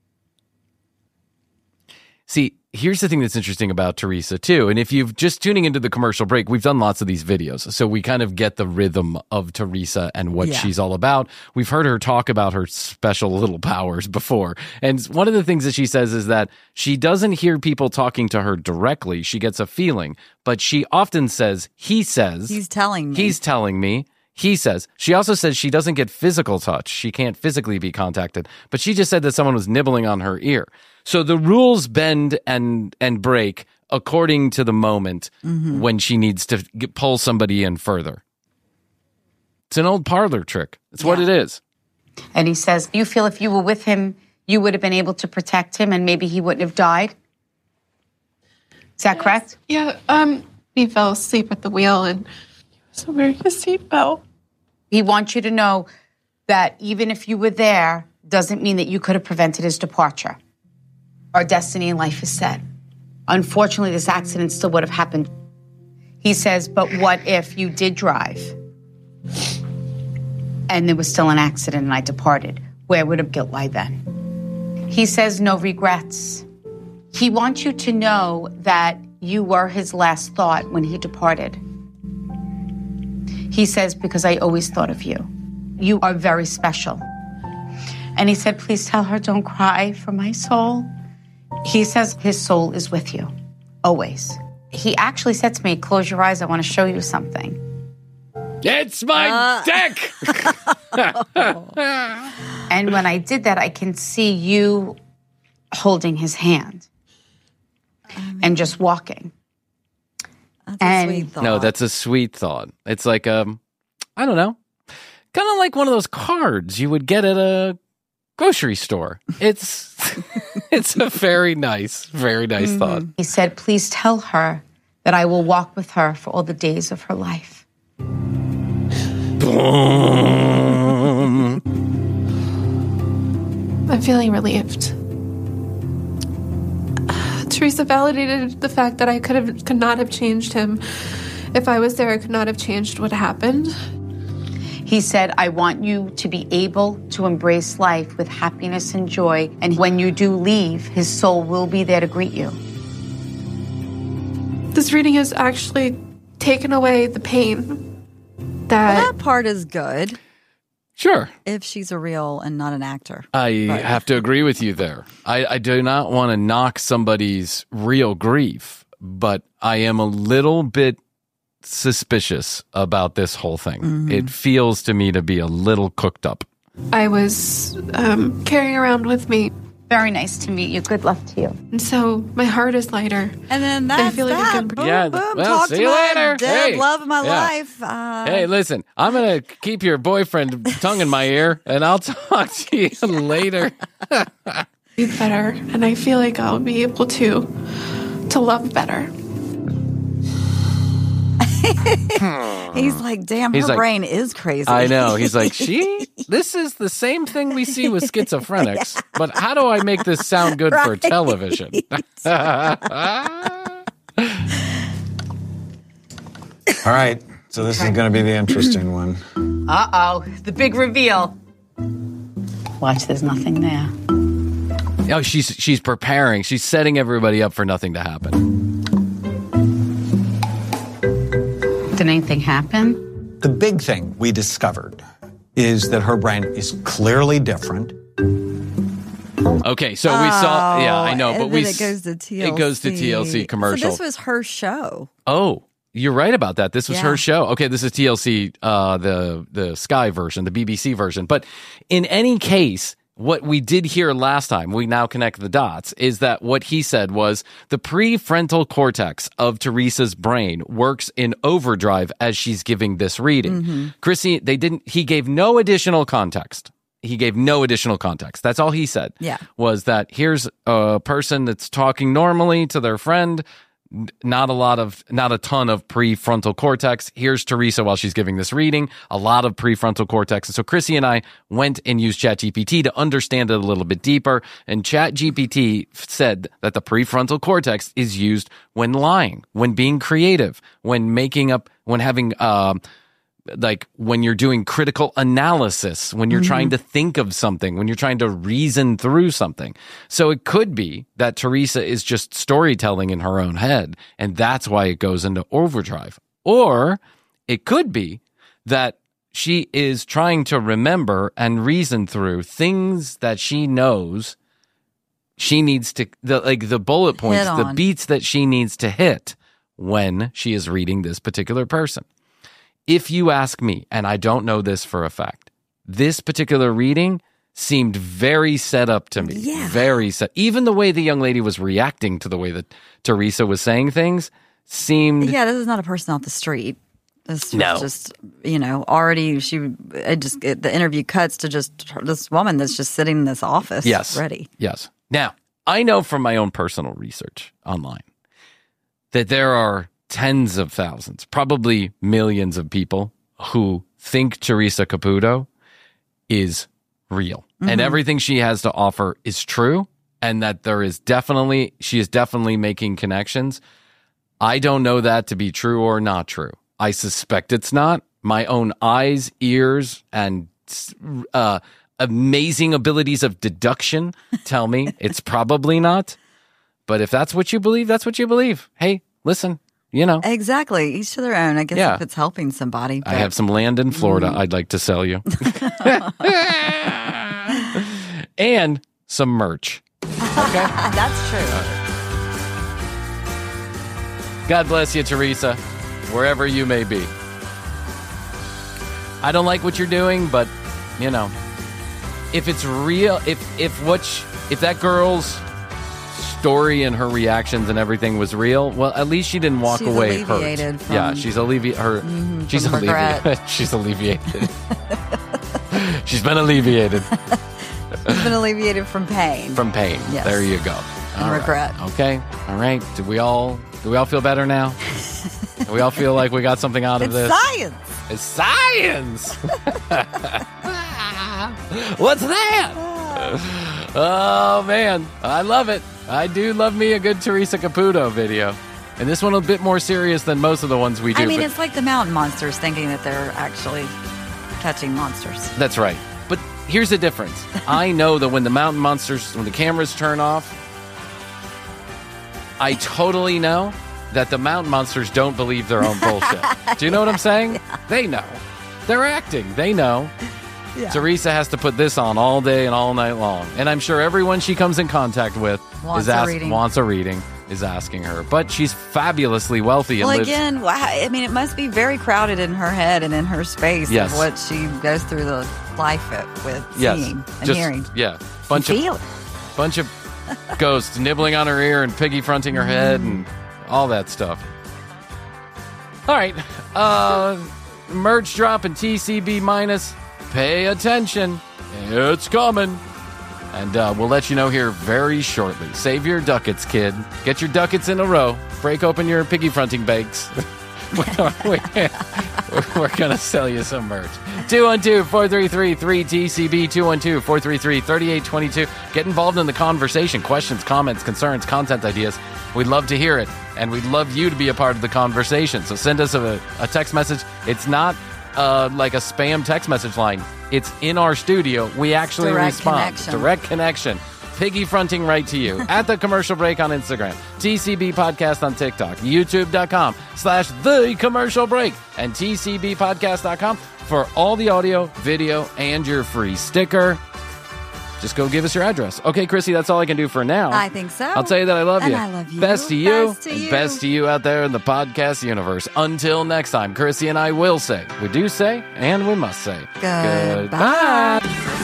See, here's the thing that's interesting about Teresa, too. And if you've just tuning into the commercial break, we've done lots of these videos. So we kind of get the rhythm of Teresa and what Yeah. she's all about. We've heard her talk about her special little powers before. And one of the things that she says is that she doesn't hear people talking to her directly. She gets a feeling. But she often says, he says. He's telling me. He's telling me. He says. She also says she doesn't get physical touch. She can't physically be contacted. But she just said that someone was nibbling on her ear. So the rules bend and and break according to the moment Mm-hmm. when she needs to get, pull somebody in further. It's an old parlor trick. It's what Yeah. it is. And he says, you feel if you were with him, you would have been able to protect him and maybe he wouldn't have died? Is that correct? Yeah. Um. He fell asleep at the wheel, and he was wearing his seatbelt. He wants you to know that even if you were there, doesn't mean that you could have prevented his departure. Our destiny in life is set. Unfortunately, this accident still would have happened. He says, but what if you did drive and there was still an accident and I departed? Where would have guilt lie then? He says, no regrets. He wants you to know that you were his last thought when he departed. He says, because I always thought of you. You are very special. And he said, please tell her, don't cry for my soul. He says his soul is with you, always. He actually said to me, close your eyes, I want to show you something. It's my Uh. dick! And when I did that, I can see you holding his hand and just walking. That's a And- sweet thought. No, that's a sweet thought. It's like, um, I don't know, kind of like one of those cards you would get at a grocery store. It's it's a very nice, very nice thought. He said, please tell her that I will walk with her for all the days of her life. I'm feeling relieved. Teresa validated the fact that I could have could not have changed him. If I was there, I could not have changed what happened. He said, I want you to be able to embrace life with happiness and joy. And when you do leave, his soul will be there to greet you. This reading has actually taken away the pain that Well, that part is good Sure. if she's a real and not an actor. I have to agree with you there. I, I do not want to knock somebody's real grief, but I am a little bit suspicious about this whole thing. Mm-hmm. It feels to me to be a little cooked up. I was um, carrying around with me. Very nice to meet you. Good luck to you. And so my heart is lighter. And then that's feel like I that. can- Boom, Yeah, boom. well, Talk see to you my later. dead Hey. love of my Yeah. life. Uh, Hey, listen, I'm going to keep your boyfriend tongue in my ear, and I'll talk to you later. Be better, and I feel like I'll be able to to love better. he's like, damn, He's her like, brain is crazy. I know. He's like, she, this is the same thing we see with schizophrenics, but how do I make this sound good for Right. television? All right. So this is going to be the interesting one. Uh-oh, the big reveal. Watch, there's nothing there. Oh, she's she's preparing. She's setting everybody up for nothing to happen. Did anything happen? The big thing we discovered is that her brain is clearly different. Okay, so we saw. Yeah, I know, Oh, but and we then it goes to T L C. It goes to T L C commercial. So this was her show. Oh, you're right about that. This was Yeah. her show. Okay, this is T L C, uh, the the Sky version, the B B C version. But in any case, what we did hear last time, we now connect the dots, is that what he said was the prefrontal cortex of Teresa's brain works in overdrive as she's giving this reading. Mm-hmm. Chrissy, they didn't. He gave no additional context. He gave no additional context. That's all he said. Yeah. Was that here's a person that's talking normally to their friend. Not a lot of, not a ton of prefrontal cortex. Here's Teresa while she's giving this reading, a lot of prefrontal cortex. And so Chrissy and I went and used ChatGPT to understand it a little bit deeper. And ChatGPT said that the prefrontal cortex is used when lying, when being creative, when making up, when having, um, like when you're doing critical analysis, when you're mm-hmm. trying to think of something, when you're trying to reason through something. So it could be that Teresa is just storytelling in her own head, and that's why it goes into overdrive. Or it could be that she is trying to remember and reason through things that she knows she needs to, the, like the bullet points, the beats that she needs to hit when she is reading this particular person. If you ask me, and I don't know this for a fact, this particular reading seemed very set up to me. Yeah. Very set. Even the way the young lady was reacting to the way that Teresa was saying things seemed... Yeah, this is not a person off the street. This No. was just, you know, already she, it just, it, the interview cuts to just this woman that's just sitting in this office Yes. ready. Yes. Now, I know from my own personal research online that there are tens of thousands, probably millions of people who think Teresa Caputo is real mm-hmm. and everything she has to offer is true, and that there is definitely, she is definitely making connections. I don't know that to be true or not true. I suspect it's not. My own eyes, ears, and uh, amazing abilities of deduction tell me it's probably not. But if that's what you believe, that's what you believe. Hey, listen. You know. Exactly. Each to their own. I guess Yeah. if it's helping somebody. I have some land in Florida Mm. I'd like to sell you. And some merch. Okay. That's true. God bless you, Teresa, wherever you may be. I don't like what you're doing, but, you know, if it's real, if if what sh- if that girl's story and her reactions and everything was real, well, at least she didn't walk She's away alleviated hurt. from- yeah, she's alleviated. Her, Mhm, she's from regret. alleviated. she's alleviated. She's been alleviated She's been alleviated from pain. from pain. Yes. There you go. And All right. regret. Okay. All right. Do we all do we all feel better now? Do we all feel like we got something out of It's this? science. It's science. What's that? Oh man, I love it. I do love me a good Teresa Caputo video. And this one a bit more serious than most of the ones we do. I mean, but it's like the mountain monsters thinking that they're actually catching monsters. that's right. But here's the difference. I know that when the mountain monsters, when the cameras turn off, I totally know that the mountain monsters don't believe their own bullshit. Do you know what I'm saying? Yeah. They know. They're acting. They know. Yeah. Teresa has to put this on all day and all night long. And I'm sure everyone she comes in contact with Wants is a ask, reading. wants a reading, is asking her. But she's fabulously wealthy and Well, lives... again, wow, I mean, it must be very crowded in her head and in her space Yes. of what she goes through the life with Yes. seeing and Just- hearing. Yeah. Bunch You of feel it. bunch of ghosts nibbling on her ear and piggy fronting her head and all that stuff. All right. Uh, merch drop and T C B minus. Pay attention. It's coming. And uh, we'll let you know here very shortly. Save your ducats, kid. Get your ducats in a row. Break open your piggy fronting bags. We're going to sell you some merch. two one two, four three three, three T C B, two one two, four three three, three eight two two. Get involved in the conversation. Questions, comments, concerns, content ideas. We'd love to hear it. And we'd love you to be a part of the conversation. So send us a, a text message. It's not uh, like a spam text message line. It's in our studio. We actually Direct respond. connection. Direct connection. piggy fronting right to you. At The Commercial Break on Instagram, T C B Podcast on TikTok, youtube.com slash The Commercial Break, and T C B podcast dot com for all the audio, video, and your free sticker. Just go give us your address. Okay, Chrissy, that's all I can do for now. I think so. I'll tell you that I love And you. I love you. Best to you. Best to and you. best to you out there in the podcast universe. Until next time, Chrissy and I will say, we do say, and we must say, Goodbye. goodbye.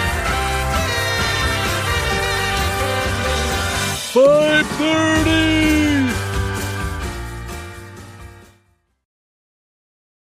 five thirty